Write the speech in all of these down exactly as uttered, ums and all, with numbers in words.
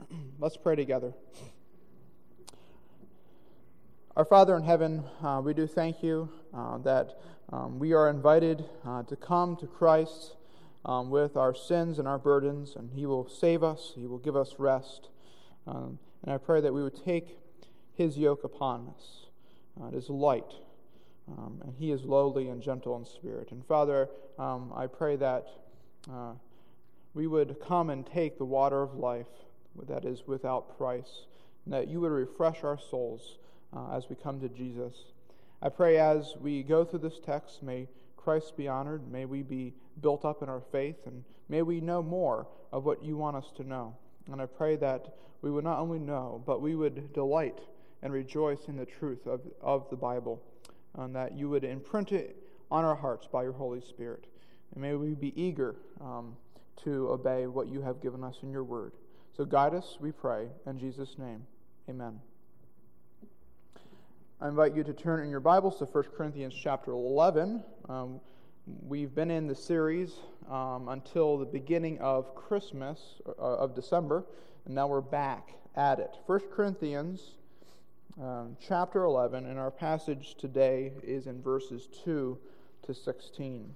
Let's pray together. Our Father in heaven, uh, we do thank you uh, that um, we are invited uh, to come to Christ um, with our sins and our burdens, and He will save us, He will give us rest. Um, and I pray that we would take His yoke upon us. Uh, it is light, um, and He is lowly and gentle in spirit. And Father, um, I pray that uh, we would come and take the water of life that is without price, and that you would refresh our souls uh, as we come to Jesus. I pray as we go through this text, may Christ be honored, may we be built up in our faith, and may we know more of what you want us to know. And I pray that we would not only know, but we would delight and rejoice in the truth of, of the Bible, and that you would imprint it on our hearts by your Holy Spirit. And may we be eager um, to obey what you have given us in your word. So guide us, we pray, in Jesus' name. Amen. I invite you to turn in your Bibles to First Corinthians chapter eleven. Um, we've been in the series um, until the beginning of Christmas, uh, of December, and now we're back at it. First Corinthians um, chapter eleven, and our passage today is in verses two to sixteen.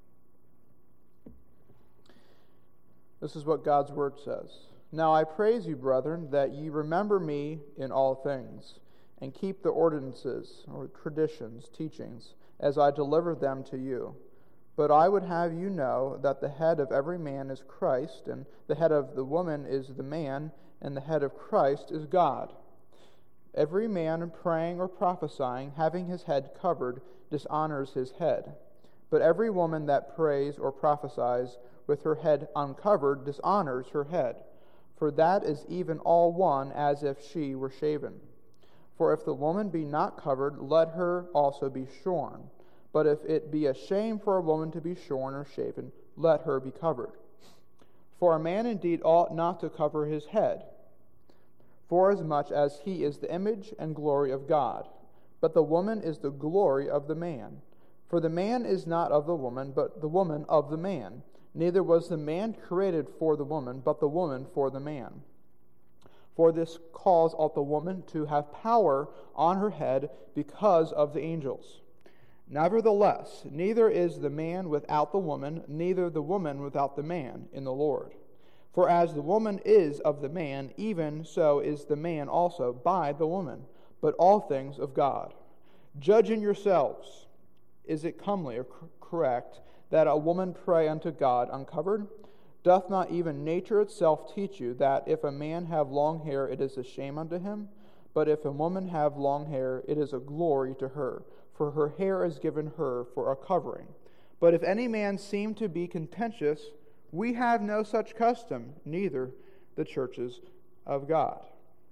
This is what God's word says. Now I praise you, brethren, that ye remember me in all things, and keep the ordinances, or traditions, teachings, as I delivered them to you. But I would have you know that the head of every man is Christ, and the head of the woman is the man, and the head of Christ is God. Every man praying or prophesying, having his head covered, dishonors his head. But every woman that prays or prophesies with her head uncovered dishonors her head. For that is even all one, as if she were shaven. For if the woman be not covered, let her also be shorn. But if it be a shame for a woman to be shorn or shaven, let her be covered. For a man indeed ought not to cover his head, forasmuch as he is the image and glory of God. But the woman is the glory of the man. For the man is not of the woman, but the woman of the man. Neither was the man created for the woman, but the woman for the man. For this cause ought the woman to have power on her head because of the angels. Nevertheless, neither is the man without the woman, neither the woman without the man in the Lord. For as the woman is of the man, even so is the man also by the woman, but all things of God. Judge in yourselves, is it comely or correct that a woman pray unto God uncovered? Doth not even nature itself teach you that if a man have long hair, it is a shame unto him? But if a woman have long hair, it is a glory to her, for her hair is given her for a covering. But if any man seem to be contentious, we have no such custom, neither the churches of God.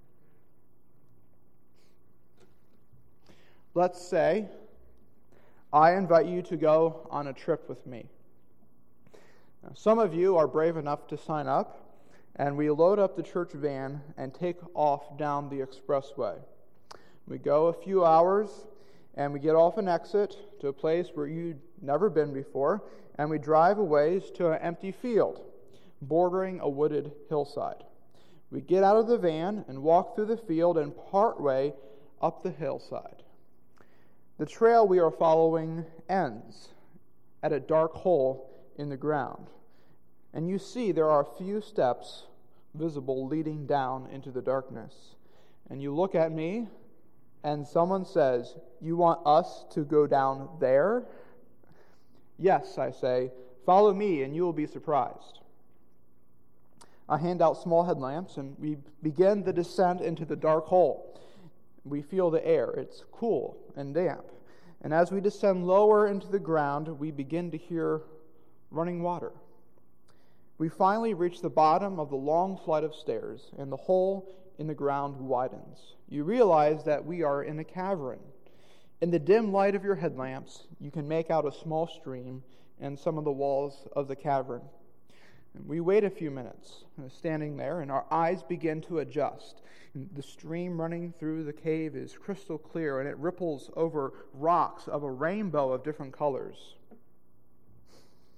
Let's say I invite you to go on a trip with me. Now, some of you are brave enough to sign up, and we load up the church van and take off down the expressway. We go a few hours, and we get off an exit to a place where you'd never been before, and we drive a ways to an empty field bordering a wooded hillside. We get out of the van and walk through the field and part way up the hillside. The trail we are following ends at a dark hole in the ground, and you see there are a few steps visible leading down into the darkness. And you look at me, and someone says, "You want us to go down there?" "Yes," I say, "follow me and you will be surprised." I hand out small headlamps, and we begin the descent into the dark hole. We feel the air. It's cool and damp. And as we descend lower into the ground, we begin to hear running water. We finally reach the bottom of the long flight of stairs, and the hole in the ground widens. You realize that we are in a cavern. In the dim light of your headlamps, you can make out a small stream and some of the walls of the cavern. And we wait a few minutes, standing there, and our eyes begin to adjust. The stream running through the cave is crystal clear, and it ripples over rocks of a rainbow of different colors.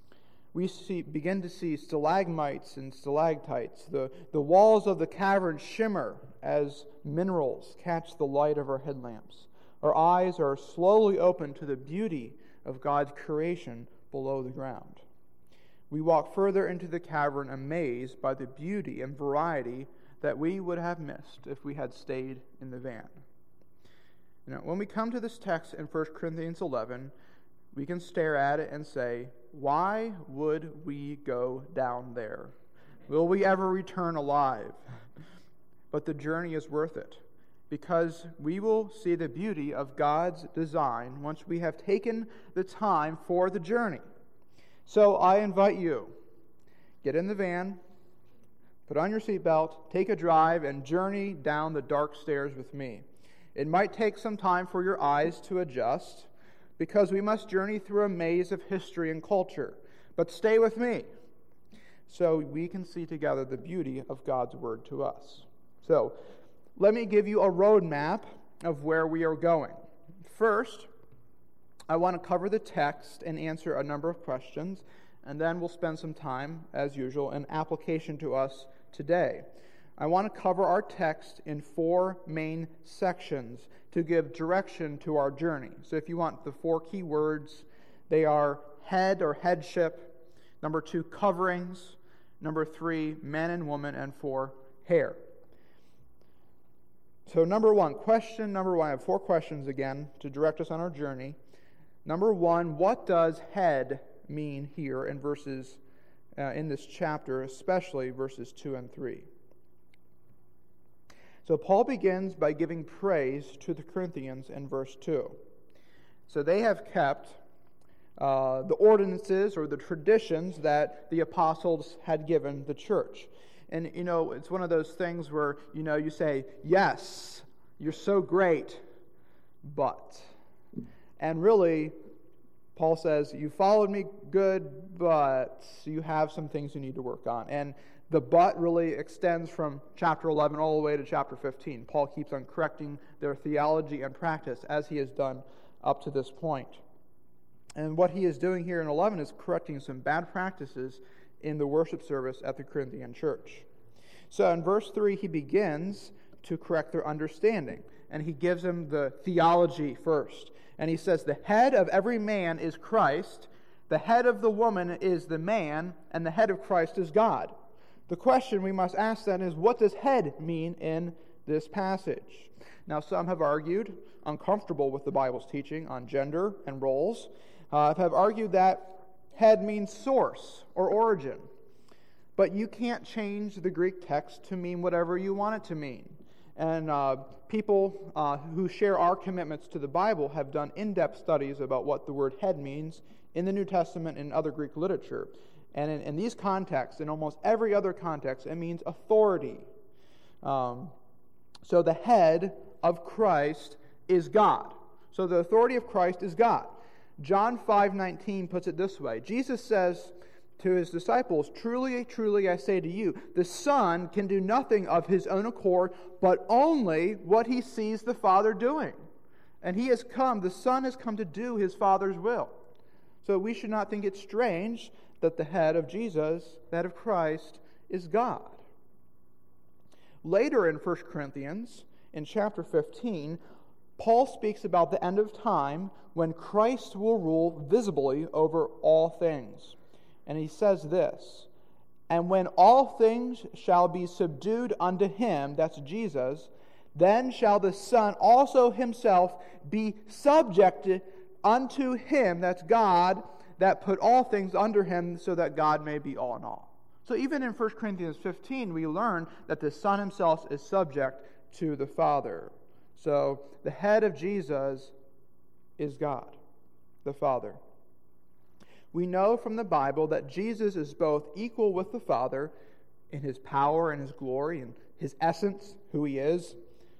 we see, begin to see stalagmites and stalactites. The, the walls of the cavern shimmer as minerals catch the light of our headlamps. Our eyes are slowly opened to the beauty of God's creation below the ground. We walk further into the cavern amazed by the beauty and variety that we would have missed if we had stayed in the van. You know, when we come to this text in First Corinthians eleven, we can stare at it and say, why would we go down there? Will we ever return alive? But the journey is worth it, because we will see the beauty of God's design once we have taken the time for the journey. So I invite you, get in the van, put on your seatbelt, take a drive, and journey down the dark stairs with me. It might take some time for your eyes to adjust, because we must journey through a maze of history and culture. But stay with me, so we can see together the beauty of God's Word to us. So, let me give you a roadmap of where we are going. First, I want to cover the text and answer a number of questions, and then we'll spend some time, as usual, in application to us today. I want to cover our text in four main sections to give direction to our journey. So if you want the four key words, they are head or headship, number two, coverings, number three, man and woman, and four, hair. So number one, question number one, I have four questions again to direct us on our journey. Number one, what does head mean here in verses, uh, in this chapter, especially verses two and three? So Paul begins by giving praise to the Corinthians in verse two. So they have kept uh, the ordinances or the traditions that the apostles had given the church. And, you know, it's one of those things where, you know, you say, yes, you're so great, but. And really, Paul says, you followed me good, but you have some things you need to work on. And the but really extends from chapter eleven all the way to chapter fifteen. Paul keeps on correcting their theology and practice as he has done up to this point. And what he is doing here in eleven is correcting some bad practices in the worship service at the Corinthian church. So in verse three, he begins to correct their understanding. And he gives them the theology first. And he says, the head of every man is Christ, the head of the woman is the man, and the head of Christ is God. The question we must ask then is, what does head mean in this passage? Now, some have argued, uncomfortable with the Bible's teaching on gender and roles, uh, have argued that head means source or origin. But you can't change the Greek text to mean whatever you want it to mean. And uh, people uh, who share our commitments to the Bible have done in-depth studies about what the word head means in the New Testament and other Greek literature. And in, in these contexts, in almost every other context, it means authority. Um, so the head of Christ is God. So the authority of Christ is God. John five nineteen puts it this way. Jesus says to his disciples, truly, truly, I say to you, the Son can do nothing of his own accord, but only what he sees the Father doing. And he has come, the Son has come to do his Father's will. So we should not think it strange that the head of Jesus, the head of Christ, is God. Later in First Corinthians, in chapter fifteen, Paul speaks about the end of time when Christ will rule visibly over all things. And he says this, and when all things shall be subdued unto him, that's Jesus, then shall the Son also himself be subjected unto him, that's God, that put all things under him, so that God may be all in all. So even in First Corinthians fifteen, we learn that the Son himself is subject to the Father. So the head of Jesus is God, the Father. We know from the Bible that Jesus is both equal with the Father in his power and his glory and his essence, who he is,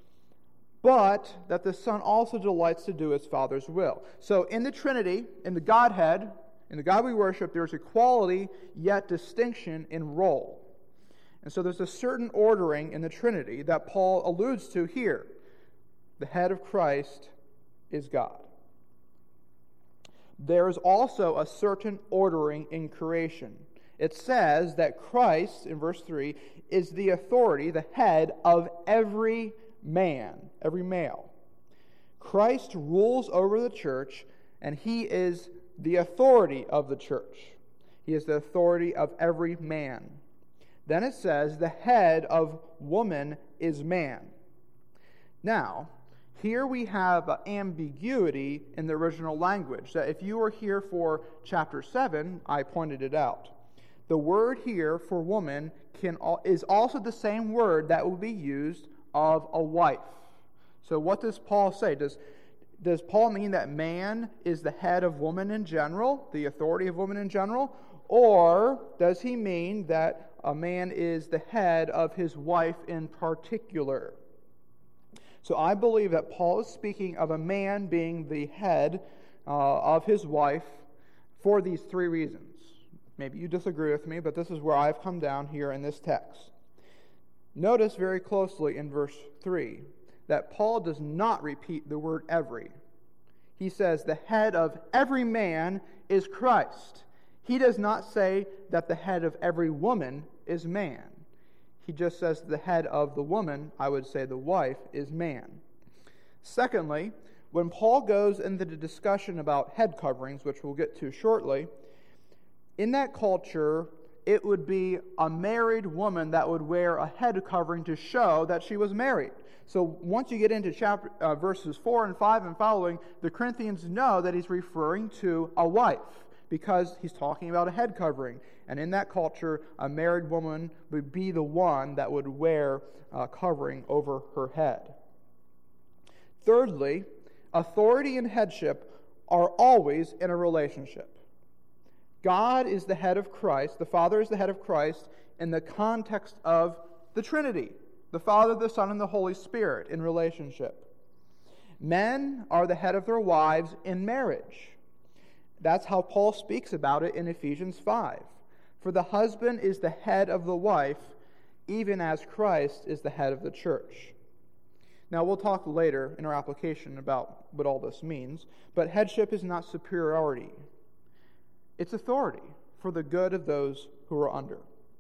but that the Son also delights to do his Father's will. So in the Trinity, in the Godhead, in the God we worship, there's equality yet distinction in role. And so there's a certain ordering in the Trinity that Paul alludes to here. The head of Christ is God. there is also a certain ordering in creation. It says that Christ, in verse three, is the authority, the head of every man, every male. Christ rules over the church, and he is the authority of the church. He is the authority of every man. Then it says the head of woman is man. Now, here we have an ambiguity in the original language. That if you were here for chapter seven, I pointed it out. The word here for woman can is also the same word that will be used of a wife. So what does Paul say? Does, does Paul mean that man is the head of woman in general, the authority of woman in general? Or does he mean that a man is the head of his wife in particular? So I believe that Paul is speaking of a man being the head uh, of his wife for these three reasons. Maybe you disagree with me, but this is where I've come down here in this text. Notice very closely in verse three that Paul does not repeat the word every. He says the head of every man is Christ. He does not say that the head of every woman is man. He just says the head of the woman, I would say the wife, is man. Secondly, when Paul goes into the discussion about head coverings, which we'll get to shortly, in that culture, it would be a married woman that would wear a head covering to show that she was married. So once you get into chapter uh, verses four and five and following, the Corinthians know that he's referring to a wife, because he's talking about a head covering. And in that culture, a married woman would be the one that would wear a covering over her head. Thirdly, authority and headship are always in a relationship. God is the head of Christ, the Father is the head of Christ in the context of the Trinity, the Father, the Son, and the Holy Spirit in relationship. Men are the head of their wives in marriage. That's how Paul speaks about it in Ephesians five. For the husband is the head of the wife, even as Christ is the head of the church. Now, we'll talk later in our application about what all this means, but headship is not superiority. It's authority for the good of those who are under.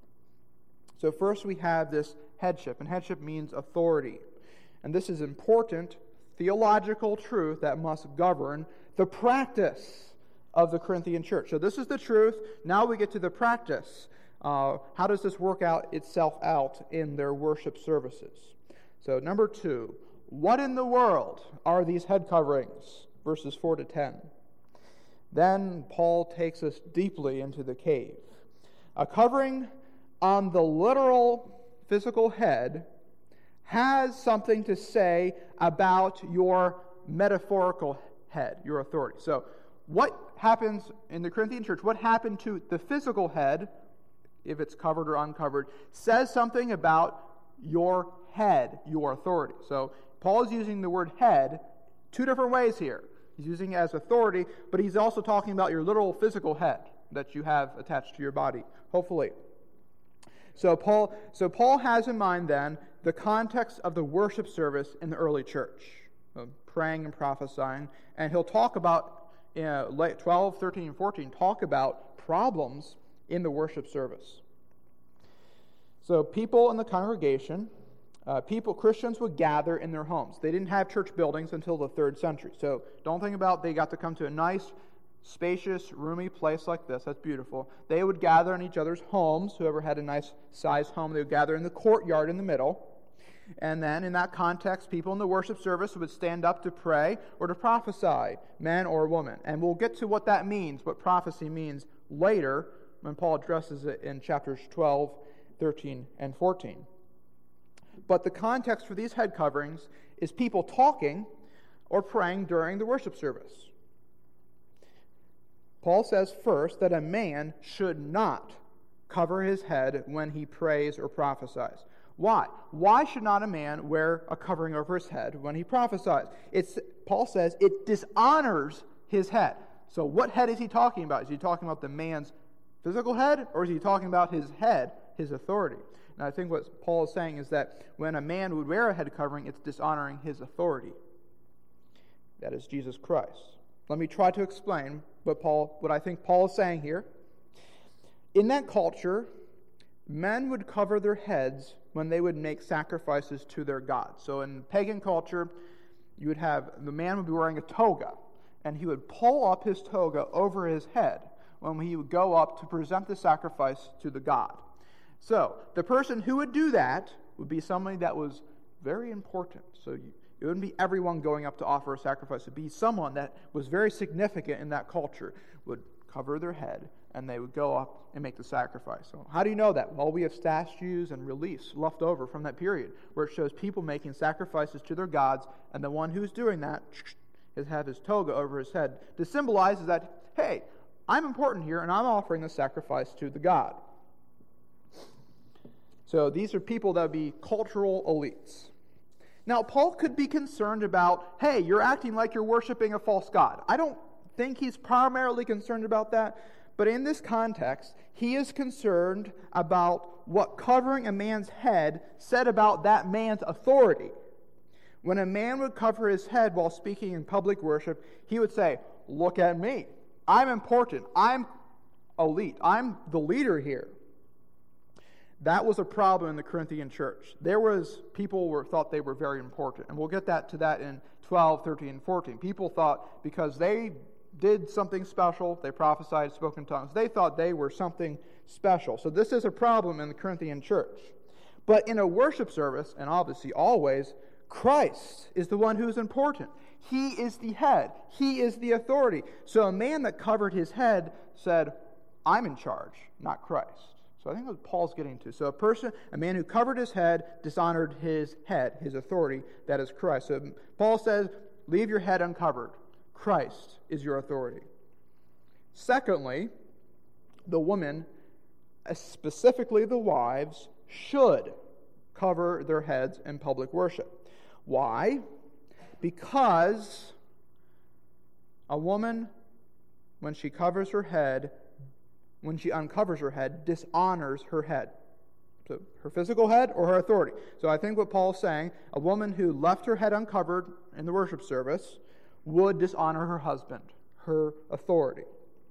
So first we have this headship, and headship means authority. And this is important theological truth that must govern the practice of the Corinthian church. So this is the truth. Now we get to the practice. Uh, how does this work out itself out in their worship services? So number two, what in the world are these head coverings? Verses four to ten. Then Paul takes us deeply into the cave. A covering on the literal physical head has something to say about your metaphorical head, your authority. So what happens in the Corinthian church, what happened to the physical head, if it's covered or uncovered, says something about your head, your authority. So Paul is using the word head two different ways here. He's using it as authority, but he's also talking about your literal physical head that you have attached to your body, hopefully. So Paul, so Paul has in mind then the context of the worship service in the early church, uh, praying and prophesying, and he'll talk about uh, twelve, thirteen, and fourteen, talk about problems in the worship service. So people in the congregation, uh, people, Christians would gather in their homes. They didn't have church buildings until the third century. So don't think about they got to come to a nice, spacious, roomy place like this. That's beautiful. They would gather in each other's homes. Whoever had a nice sized home, they would gather in the courtyard in the middle. And then in that context, people in the worship service would stand up to pray or to prophesy, man or woman. And we'll get to what that means, what prophecy means later when Paul addresses it in chapters twelve, thirteen, and fourteen. But the context for these head coverings is people talking or praying during the worship service. Paul says first that a man should not cover his head when he prays or prophesies. Why? Why should not a man wear a covering over his head when he prophesies? It's, Paul says it dishonors his head. So what head is he talking about? Is he talking about the man's physical head, or is he talking about his head, his authority? And I think what Paul is saying is that when a man would wear a head covering, it's dishonoring his authority. That is Jesus Christ. Let me try to explain what Paul, what I think Paul is saying here. In that culture, men would cover their heads when they would make sacrifices to their gods. So in pagan culture, you would have, the man would be wearing a toga, and he would pull up his toga over his head when he would go up to present the sacrifice to the god. So the person who would do that would be somebody that was very important. So you, it wouldn't be everyone going up to offer a sacrifice. It would be someone that was very significant in that culture, would cover their head, and they would go up and make the sacrifice. So how do you know that? Well, we have statues and reliefs left over from that period where it shows people making sacrifices to their gods, and the one who's doing that is have his toga over his head to symbolize that, hey, I'm important here, and I'm offering the sacrifice to the god. So these are people that would be cultural elites. Now, Paul could be concerned about, hey, you're acting like you're worshiping a false god. I don't think he's primarily concerned about that, but in this context, he is concerned about what covering a man's head said about that man's authority. When a man would cover his head while speaking in public worship, he would say, look at me. I'm important. I'm elite. I'm the leader here. That was a problem in the Corinthian church. There was people who thought they were very important. And we'll get that to that in twelve, thirteen, and fourteen. People thought because they did something special, they prophesied, spoke in tongues, they thought they were something special. So this is a problem in the Corinthian church. But in a worship service, and obviously always, Christ is the one who's important. He is the head. He is the authority. So a man that covered his head said, I'm in charge, not Christ. So I think that's what Paul's getting to. So a person, a man who covered his head, dishonored his head, his authority, that is Christ. So Paul says, leave your head uncovered. Christ is your authority. Secondly, the women, specifically the wives, should cover their heads in public worship. Why? Because a woman, when she covers her head, when she uncovers her head, dishonors her head. So her physical head or her authority. So I think what Paul's saying, a woman who left her head uncovered in the worship service would dishonor her husband, her authority.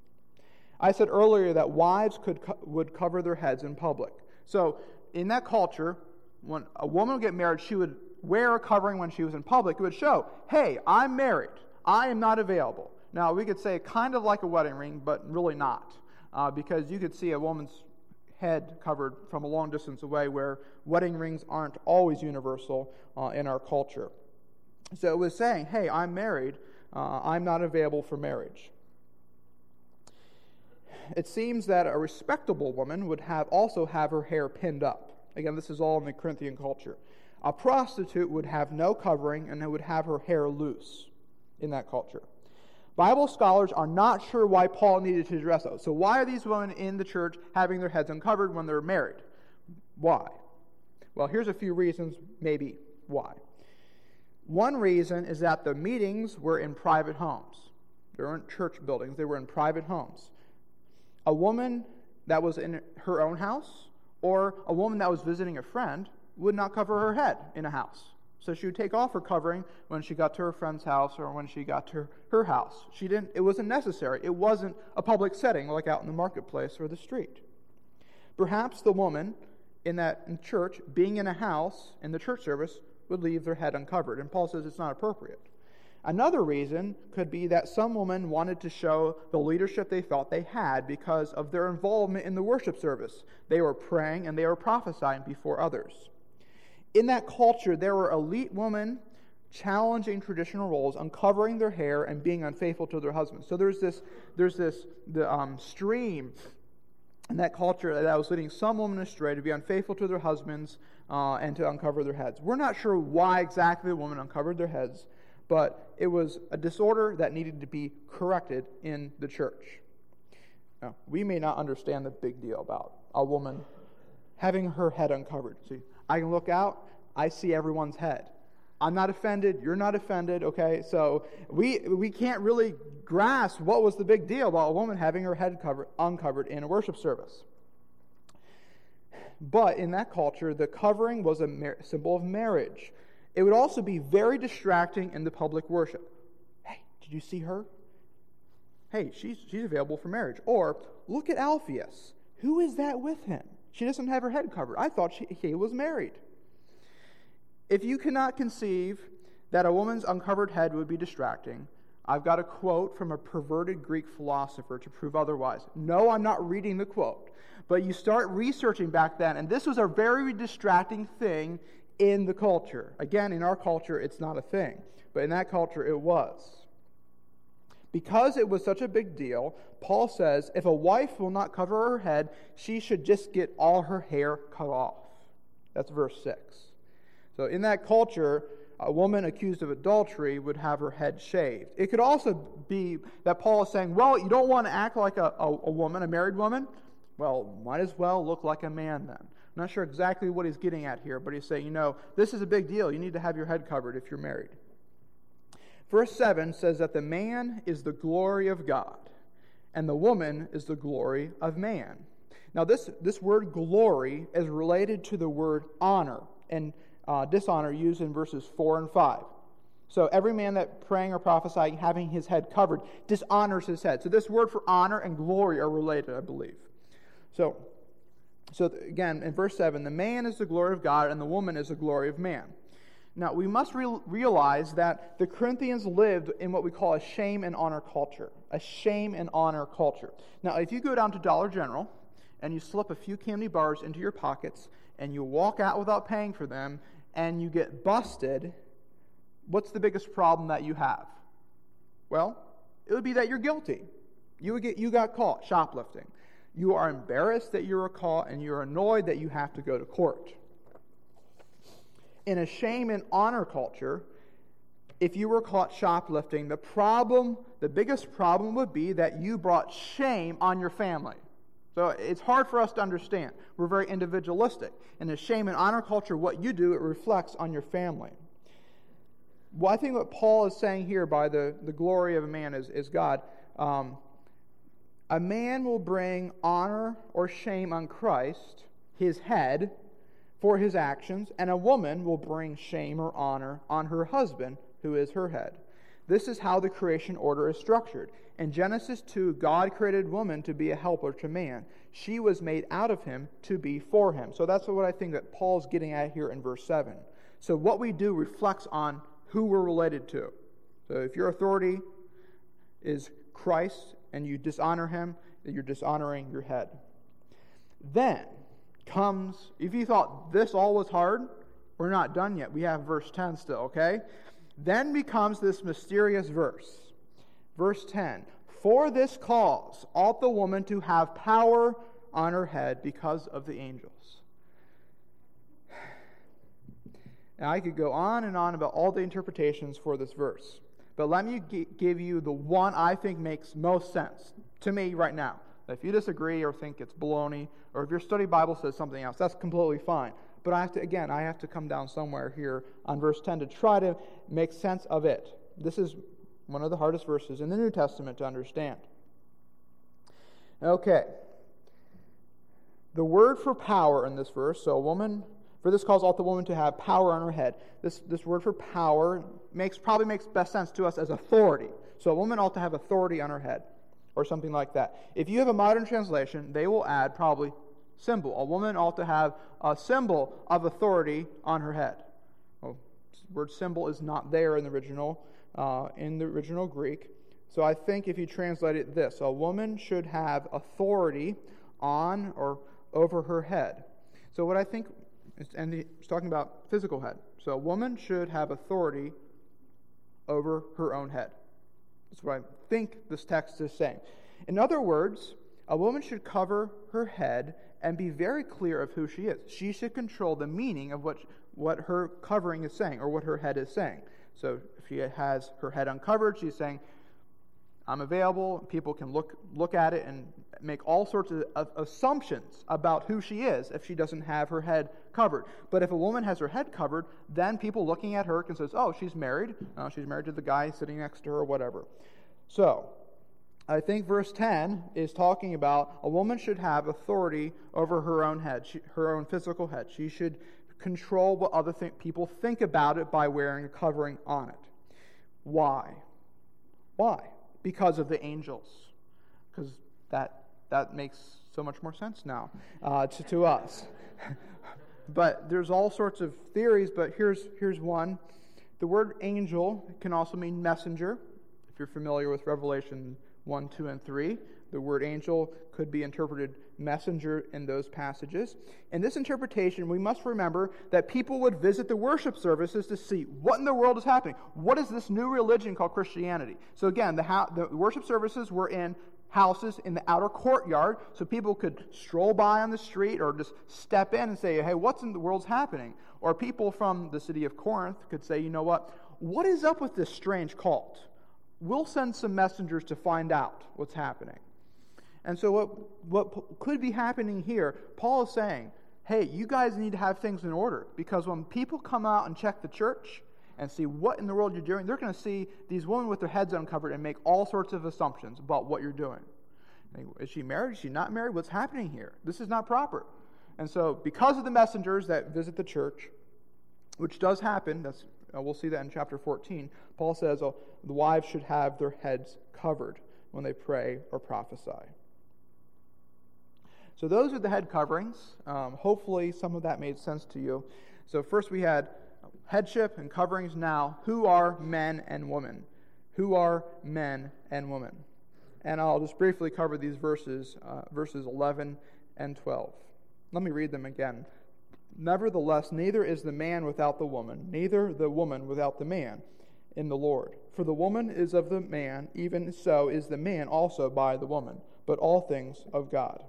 I said earlier that wives could would cover their heads in public. So in that culture, when a woman would get married, she would wear a covering when she was in public. It would show, hey, I'm married. I am not available. Now, we could say kind of like a wedding ring, but really not. Uh, because you could see a woman's head covered from a long distance away, where wedding rings aren't always universal uh, in our culture. So it was saying, hey, I'm married. Uh, I'm not available for marriage. It seems that a respectable woman would have also have her hair pinned up. Again, this is all in the Corinthian culture. A prostitute would have no covering and would have her hair loose in that culture. Bible scholars are not sure why Paul needed to address those. So why are these women in the church having their heads uncovered when they're married? Why? Well, here's a few reasons, maybe, why. One reason is that the meetings were in private homes. They weren't church buildings. They were in private homes. A woman that was in her own house or a woman that was visiting a friend would not cover her head in a house. So she would take off her covering when she got to her friend's house or when she got to her, her house. She didn't. It wasn't necessary. It wasn't a public setting like out in the marketplace or the street. Perhaps the woman in that in church, being in a house in the church service, would leave their head uncovered. And Paul says it's not appropriate. Another reason could be that some women wanted to show the leadership they felt they had because of their involvement in the worship service. They were praying and they were prophesying before others. In that culture, there were elite women challenging traditional roles, uncovering their hair, and being unfaithful to their husbands. So there's this, there's this the um, stream in that culture that was leading some women astray to be unfaithful to their husbands uh, and to uncover their heads. We're not sure why exactly the women uncovered their heads, but it was a disorder that needed to be corrected in the church. Now, we may not understand the big deal about a woman having her head uncovered. See, I can look out, I see everyone's head. I'm not offended, you're not offended, okay? So we we can't really grasp what was the big deal about a woman having her head covered, uncovered in a worship service. But in that culture, the covering was a mar- symbol of marriage. It would also be very distracting in the public worship. Hey, did you see her? hey, she's, she's available for marriage. Or, look at Alphaeus. Who is that with him? She doesn't have her head covered. I thought she, he was married. If you cannot conceive that a woman's uncovered head would be distracting, I've got a quote from a perverted Greek philosopher to prove otherwise. No, I'm not reading the quote. But you start researching back then, and this was a very distracting thing in the culture. Again, in our culture, it's not a thing. But in that culture, it was. Because it was such a big deal, Paul says, if a wife will not cover her head, she should just get all her hair cut off. That's verse six. So in that culture, a woman accused of adultery would have her head shaved. It could also be that Paul is saying, well, you don't want to act like a, a, a woman, a married woman? Well, might as well look like a man then. I'm not sure exactly what he's getting at here, but he's saying, you know, this is a big deal. You need to have your head covered if you're married. Verse seven says that the man is the glory of God, and the woman is the glory of man. Now, this, this word glory is related to the word honor and uh, dishonor used in verses four and five. So every man that praying or prophesying, having his head covered, dishonors his head. So this word for honor and glory are related, I believe. So, so again, in verse seven, the man is the glory of God, and the woman is the glory of man. Now, we must re- realize that the Corinthians lived in what we call a shame and honor culture. A shame and honor culture. Now, if you go down to Dollar General and you slip a few candy bars into your pockets and you walk out without paying for them and you get busted, what's the biggest problem that you have? Well, it would be that you're guilty. You would get you got caught shoplifting. You are embarrassed that you were caught, and you're annoyed that you have to go to court. In a shame and honor culture, if you were caught shoplifting, the problem, the biggest problem would be that you brought shame on your family. So it's hard for us to understand. We're very individualistic. In a shame and honor culture, what you do, it reflects on your family. Well, I think what Paul is saying here by the, the glory of a man is, is God. Um, a man will bring honor or shame on Christ, his head, for his actions, and a woman will bring shame or honor on her husband, who is her head. This is how the creation order is structured. In Genesis two, God created woman to be a helper to man. She was made out of him to be for him. So that's what I think that Paul's getting at here in verse seven. So what we do reflects on who we're related to. So if your authority is Christ and you dishonor him, then you're dishonoring your head. Then comes, if you thought this all was hard, we're not done yet. We have verse ten still, okay? Then becomes this mysterious verse. Verse ten, for this cause ought the woman to have power on her head because of the angels. Now I could go on and on about all the interpretations for this verse, but let me g- give you the one I think makes most sense to me right now. If you disagree or think it's baloney, or if your study Bible says something else, that's completely fine. But I have to, again, I have to come down somewhere here on verse ten to try to make sense of it. This is one of the hardest verses in the New Testament to understand. Okay. The word for power in this verse, so a woman, for this cause ought the woman to have power on her head. This, this word for power makes probably makes best sense to us as authority. So a woman ought to have authority on her head, or something like that. If you have a modern translation, they will add probably symbol. A woman ought to have a symbol of authority on her head. Well, the word symbol is not there in the original, uh, in the original Greek. So I think if you translate it this, a woman should have authority on or over her head. So what I think, and it's talking about physical head. So a woman should have authority over her own head. That's what I think this text is saying. In other words, a woman should cover her head and be very clear of who she is. She should control the meaning of what, what her covering is saying, or what her head is saying. So if she has her head uncovered, she's saying, I'm available. People can look look at it and make all sorts of, of assumptions about who she is if she doesn't have her head covered. But if a woman has her head covered, then people looking at her can say, oh, she's married. Uh, she's married to the guy sitting next to her or whatever. So I think verse ten is talking about a woman should have authority over her own head, she, her own physical head. She should control what other th- people think about it by wearing a covering on it. Why? Why? because of the angels, because that that makes so much more sense now uh, to, to us. But there's all sorts of theories, but here's here's one. The word angel can also mean messenger. If you're familiar with Revelation one, two, and three, the word angel could be interpreted messenger in those passages. In this interpretation, we must remember that people would visit the worship services to see what in the world is happening. What is this new religion called Christianity? So again, the, ha- the worship services were in houses in the outer courtyard, so people could stroll by on the street or just step in and say, hey, what's in the world's happening? Or people from the city of Corinth could say, you know what, what is up with this strange cult? We'll send some messengers to find out what's happening. And so what, what could be happening here, Paul is saying, hey, you guys need to have things in order, because when people come out and check the church and see what in the world you're doing, they're going to see these women with their heads uncovered and make all sorts of assumptions about what you're doing. Is she married? Is she not married? What's happening here? This is not proper. And so because of the messengers that visit the church, which does happen, that's, uh, we'll see that in chapter fourteen, Paul says oh, the wives should have their heads covered when they pray or prophesy. So those are the head coverings. Um, hopefully some of that made sense to you. So first we had headship and coverings. Now, who are men and women? Who are men and women? And I'll just briefly cover these verses, uh, verses eleven and twelve. Let me read them again. Nevertheless, neither is the man without the woman, neither the woman without the man in the Lord. For the woman is of the man, even so is the man also by the woman, but all things of God.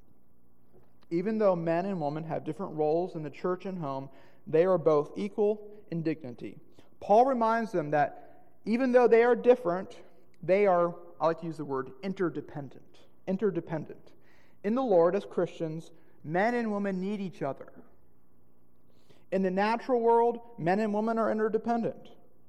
Even though men and women have different roles in the church and home, they are both equal in dignity. Paul reminds them that even though they are different, they are, I like to use the word, interdependent. Interdependent. In the Lord, as Christians, men and women need each other. In the natural world, men and women are interdependent.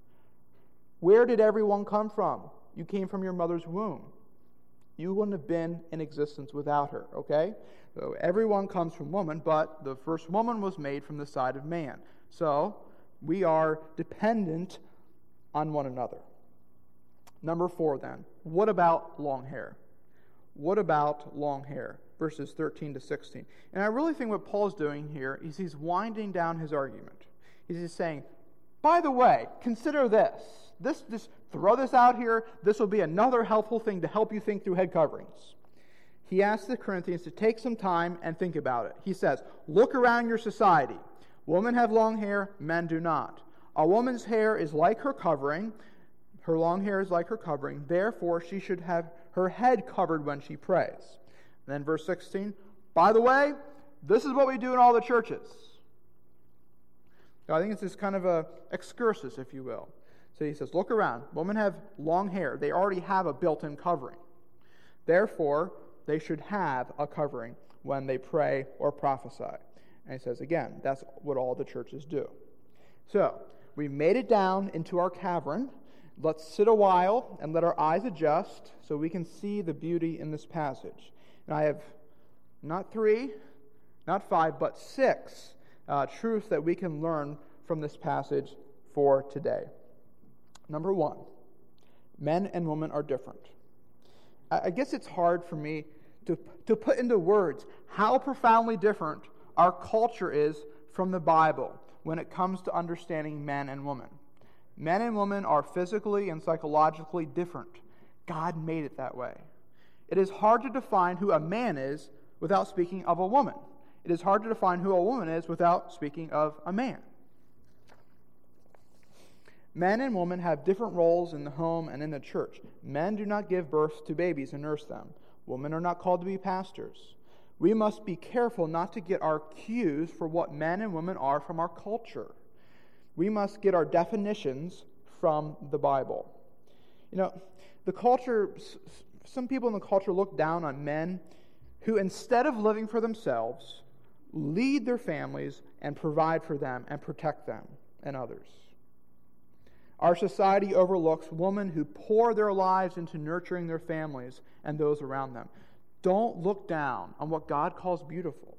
Where did everyone come from? You came from your mother's womb. You wouldn't have been in existence without her, okay? So everyone comes from woman, but the first woman was made from the side of man. So we are dependent on one another. Number four then, what about long hair? What about long hair? Verses thirteen to sixteen. And I really think what Paul's doing here is he's winding down his argument. He's just saying, by the way, consider this. This, just throw this out here. This will be another helpful thing to help you think through head coverings. He asks the Corinthians to take some time and think about it. He says, look around your society. Women have long hair, men do not. A woman's hair is like her covering. Her long hair is like her covering. Therefore, she should have her head covered when she prays. And then verse sixteen, by the way, this is what we do in all the churches. So I think it's this kind of a excursus, if you will. So he says, look around. Women have long hair. They already have a built-in covering. Therefore, they should have a covering when they pray or prophesy. And he says, again, that's what all the churches do. So, we made it down into our cavern. Let's sit a while and let our eyes adjust so we can see the beauty in this passage. And I have not three, not five, but six uh, truths that we can learn from this passage for today. Number one, men and women are different. I guess it's hard for me to, to put into words how profoundly different our culture is from the Bible when it comes to understanding men and women. Men and women are physically and psychologically different. God made it that way. It is hard to define who a man is without speaking of a woman. It is hard to define who a woman is without speaking of a man. Men and women have different roles in the home and in the church. Men do not give birth to babies and nurse them. Women are not called to be pastors. We must be careful not to get our cues for what men and women are from our culture. We must get our definitions from the Bible. You know, the culture, some people in the culture look down on men who, instead of living for themselves, lead their families and provide for them and protect them and others. Our society overlooks women who pour their lives into nurturing their families and those around them. Don't look down on what God calls beautiful.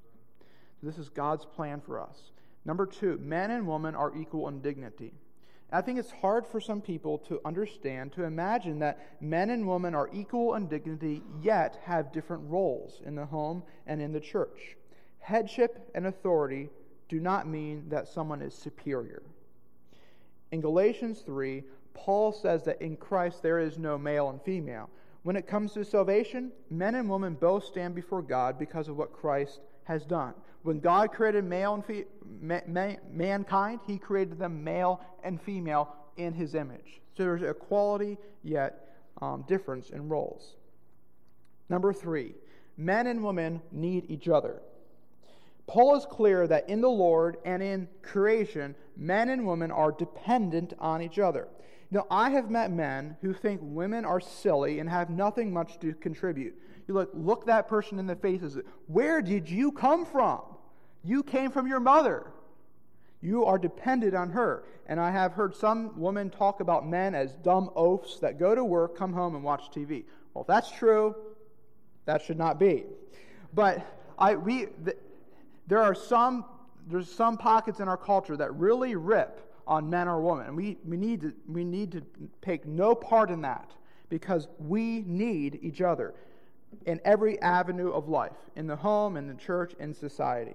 This is God's plan for us. Number two, men and women are equal in dignity. I think it's hard for some people to understand, to imagine that men and women are equal in dignity, yet have different roles in the home and in the church. Headship and authority do not mean that someone is superior. In Galatians three, Paul says that in Christ there is no male and female. When it comes to salvation, men and women both stand before God because of what Christ has done. When God created male and fe- ma- ma- mankind, He created them male and female in His image. So there's equality, yet um, difference in roles. Number three, men and women need each other. Paul is clear that in the Lord and in creation, men and women are dependent on each other. Now, I have met men who think women are silly and have nothing much to contribute. You look, look that person in the face and say, where did you come from? You came from your mother. You are dependent on her. And I have heard some women talk about men as dumb oafs that go to work, come home, and watch T V. Well, if that's true, that should not be. But I we the, there are some there's some pockets in our culture that really rip on men or women. And we, we need to we need to take no part in that, because we need each other in every avenue of life, in the home, in the church, in society.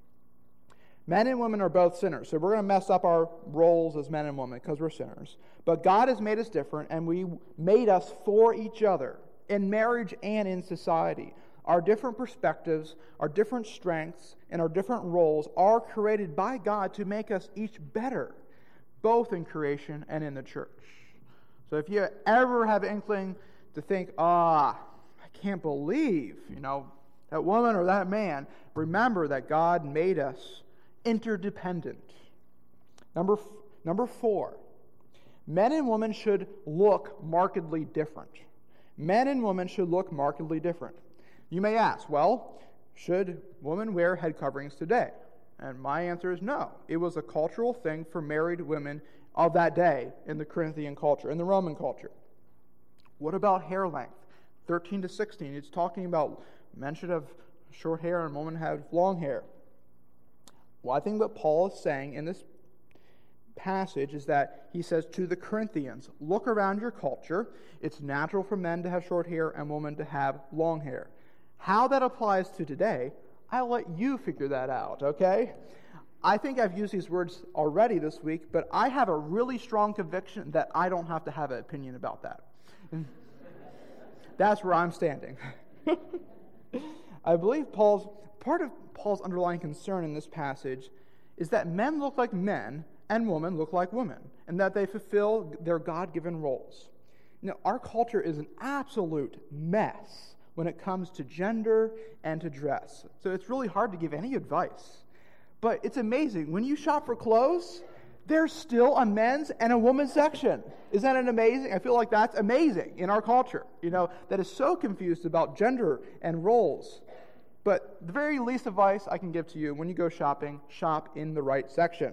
Men and women are both sinners, so we're going to mess up our roles as men and women because we're sinners. But God has made us different, and we made us for each other in marriage and in society. Our different perspectives, our different strengths, and our different roles are created by God to make us each better, both in creation and in the church. So if you ever have an inkling to think, ah, I can't believe, you know, that woman or that man, remember that God made us interdependent. Number, f- number four, men and women should look markedly different. Men and women should look markedly different. You may ask, well, should women wear head coverings today? And my answer is no. It was a cultural thing for married women of that day in the Corinthian culture, in the Roman culture. What about hair length? thirteen to sixteen, it's talking about men should have short hair and women have long hair. Well, I think what Paul is saying in this passage is that he says to the Corinthians, look around your culture. It's natural for men to have short hair and women to have long hair. How that applies to today, I'll let you figure that out, okay? I think I've used these words already this week, but I have a really strong conviction that I don't have to have an opinion about that. That's where I'm standing. I believe Paul's part of Paul's underlying concern in this passage is that men look like men and women look like women, and that they fulfill their God-given roles. You know, our culture is an absolute mess when it comes to gender and to dress. So it's really hard to give any advice. But it's amazing. When you shop for clothes, there's still a men's and a women's section. Isn't that an amazing? I feel like that's amazing in our culture, you know, that is so confused about gender and roles. But the very least advice I can give to you when you go shopping, shop in the right section.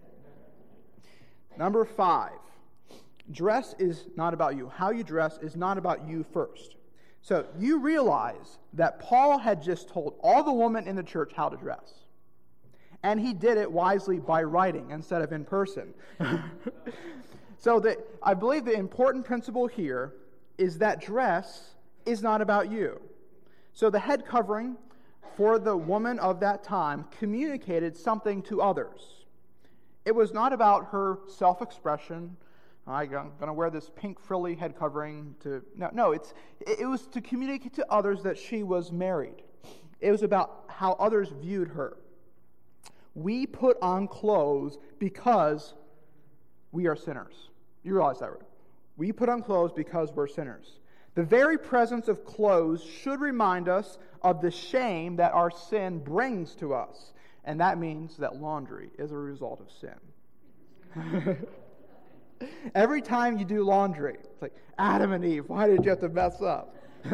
Number five, dress is not about you. How you dress is not about you first. So you realize that Paul had just told all the women in the church how to dress. And he did it wisely by writing instead of in person. So the, I believe the important principle here is that dress is not about you. So the head covering for the woman of that time communicated something to others. It was not about her self-expression. I'm going to wear this pink frilly head covering to... No, no, it's it was to communicate to others that she was married. It was about how others viewed her. We put on clothes because we are sinners. You realize that, right? We put on clothes because we're sinners. The very presence of clothes should remind us of the shame that our sin brings to us. And that means that laundry is a result of sin. Every time you do laundry, it's like, Adam and Eve, why did you have to mess up?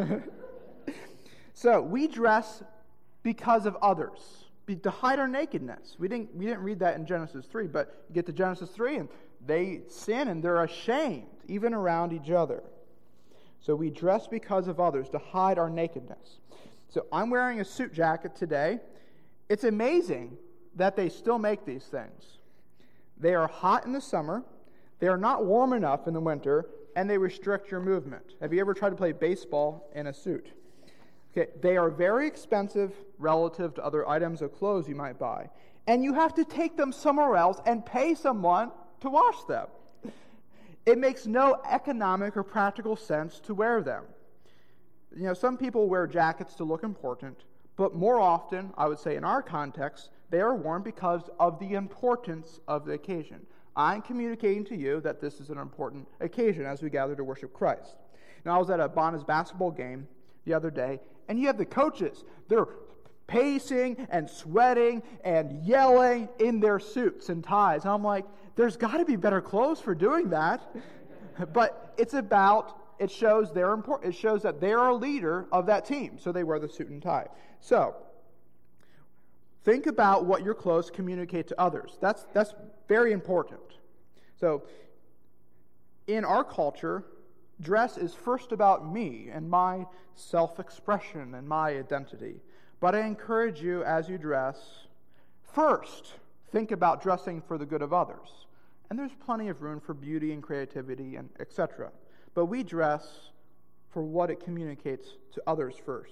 So we dress because of others, to hide our nakedness. We didn't, we didn't read that in Genesis three, but you get to Genesis three and they sin and they're ashamed, even around each other. So we dress because of others, to hide our nakedness. So I'm wearing a suit jacket today. It's amazing that they still make these things. They are hot in the summer. They are not warm enough in the winter, and they restrict your movement. Have you ever tried to play baseball in a suit? Okay, they are very expensive relative to other items of clothes you might buy. And you have to take them somewhere else and pay someone to wash them. It makes no economic or practical sense to wear them. You know, some people wear jackets to look important, but more often, I would say in our context, they are worn because of the importance of the occasion. I'm communicating to you that this is an important occasion as we gather to worship Christ. Now, I was at a Bonnas basketball game the other day, and you have the coaches. They're pacing and sweating and yelling in their suits and ties. And I'm like, there's got to be better clothes for doing that. But it's about, it shows they're important. It shows that they're a leader of that team, so they wear the suit and tie. So, think about what your clothes communicate to others. That's that's very important. So, in our culture, dress is first about me and my self-expression and my identity. But I encourage you, as you dress, first, think about dressing for the good of others. And there's plenty of room for beauty and creativity and et cetera. But we dress for what it communicates to others first.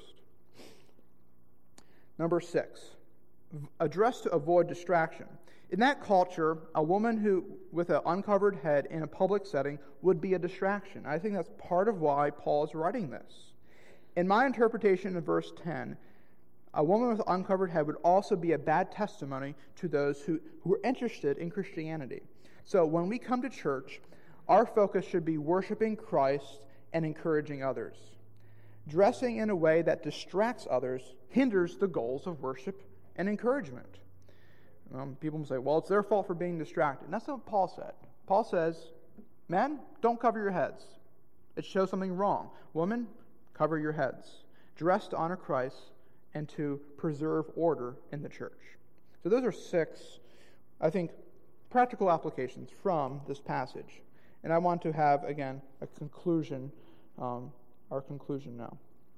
Number six, a dress to avoid distraction. In that culture, a woman who with an uncovered head in a public setting would be a distraction. I think that's part of why Paul is writing this. In my interpretation of verse ten, a woman with an uncovered head would also be a bad testimony to those who, who are interested in Christianity. So when we come to church, our focus should be worshiping Christ and encouraging others. Dressing in a way that distracts others hinders the goals of worship and encouragement. Um, people will say, well, it's their fault for being distracted. And that's not what Paul said. Paul says, men, don't cover your heads. It shows something wrong. Women, cover your heads. Dress to honor Christ and to preserve order in the church. So those are six, I think, practical applications from this passage. And I want to have, again, a conclusion, um, our conclusion now.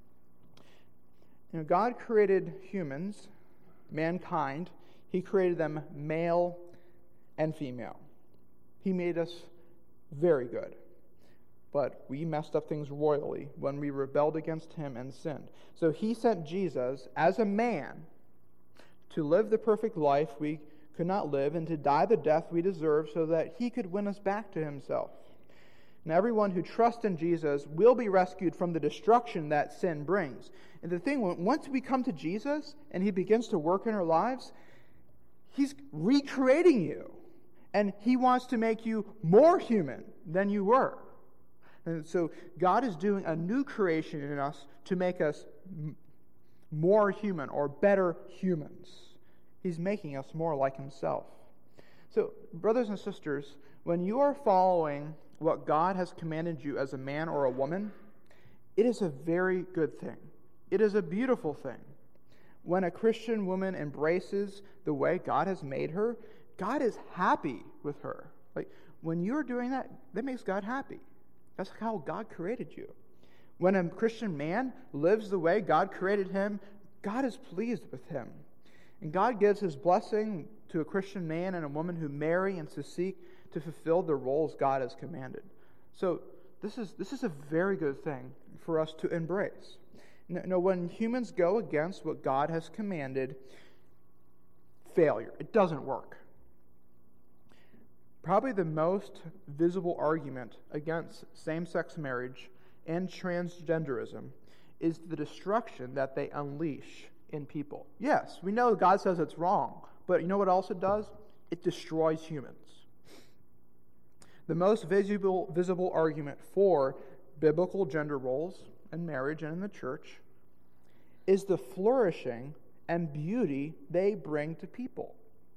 You know, God created humans, mankind. He created them male and female. He made us very good. But we messed up things royally when we rebelled against him and sinned. So he sent Jesus as a man to live the perfect life we could not live and to die the death we deserve so that he could win us back to himself. And everyone who trusts in Jesus will be rescued from the destruction that sin brings. And the thing, once we come to Jesus and he begins to work in our lives, he's recreating you. And he wants to make you more human than you were. And so God is doing a new creation in us to make us m- more human or better humans. He's making us more like himself. So, brothers and sisters, when you are following what God has commanded you as a man or a woman, it is a very good thing. It is a beautiful thing. When a Christian woman embraces the way God has made her, God is happy with her. Like, when you're doing that, that makes God happy. That's how God created you. When a Christian man lives the way God created him, God is pleased with him. And God gives his blessing to a Christian man and a woman who marry and to seek to fulfill the roles God has commanded. So this is this is a very good thing for us to embrace. You know, when humans go against what God has commanded, failure. It doesn't work. Probably the most visible argument against same-sex marriage and transgenderism is the destruction that they unleash in people. Yes, we know God says it's wrong, but you know what else it does? It destroys humans. The most visible, visible argument for biblical gender roles in marriage and in the church is the flourishing and beauty they bring to people.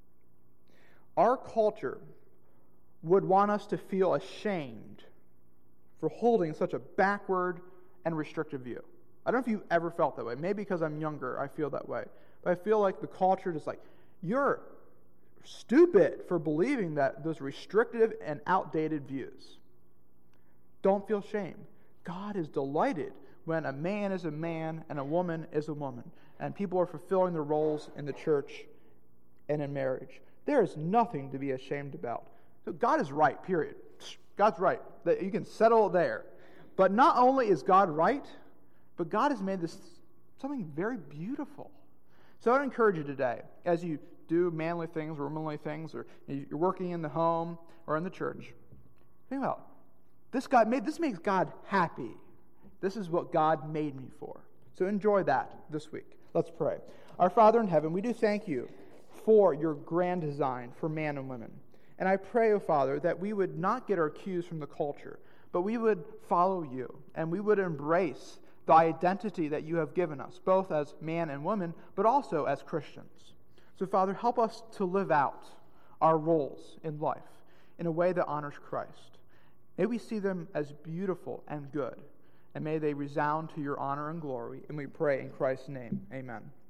Our culture would want us to feel ashamed for holding such a backward and restrictive view. I don't know if you've ever felt that way. Maybe because I'm younger, I feel that way. But I feel like the culture is like, you're stupid for believing that those restrictive and outdated views. Don't feel shame. God is delighted when a man is a man and a woman is a woman, and people are fulfilling their roles in the church and in marriage. There is nothing to be ashamed about. So God is right, period. God's right. That you can settle there. But not only is God right, but God has made this something very beautiful. So I would encourage you today, as you do manly things or womanly things, or you're working in the home or in the church, think about this. God made this makes God happy. This is what God made me for. So enjoy that this week. Let's pray. Our Father in heaven, we do thank you for your grand design for man and women. And I pray, O Father, that we would not get our cues from the culture, but we would follow you, and we would embrace the identity that you have given us, both as man and woman, but also as Christians. So, Father, help us to live out our roles in life in a way that honors Christ. May we see them as beautiful and good, and may they resound to your honor and glory. And we pray in Christ's name. Amen.